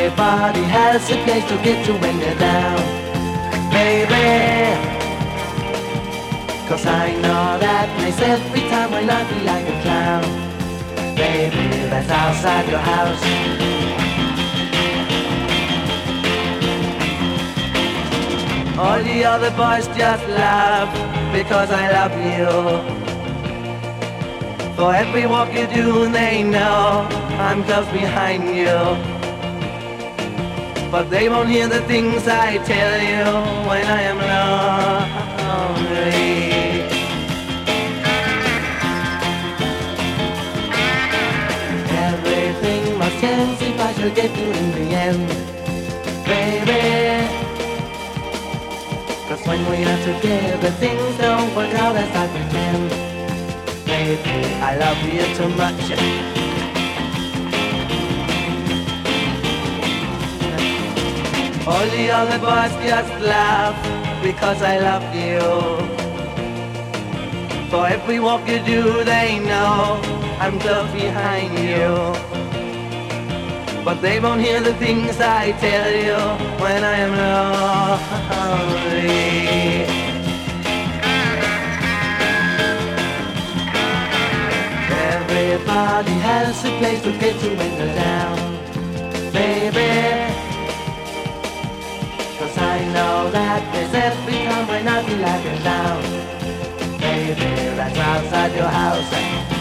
Everybody has a place to get to when they're down, baby. 'Cause I know that place every time when I feel like a clown. Baby, that's outside your house. All the other boys just laugh because I love you. For every walk you do, they know I'm just behind you. But they won't hear the things I tell you when I am lonely. Everything must change if I should get you in the end, baby. 'Cause when we are together, things don't work out as I pretend. Baby, I love you too much. All the other boys just laugh because I love you. For every walk you do, they know I'm just behind you. But they won't hear the things I tell you when I am lonely. Everybody has a place to get to when they're down, baby. 'Cause I know that there's every time when I feel like a down, baby, that's outside your house.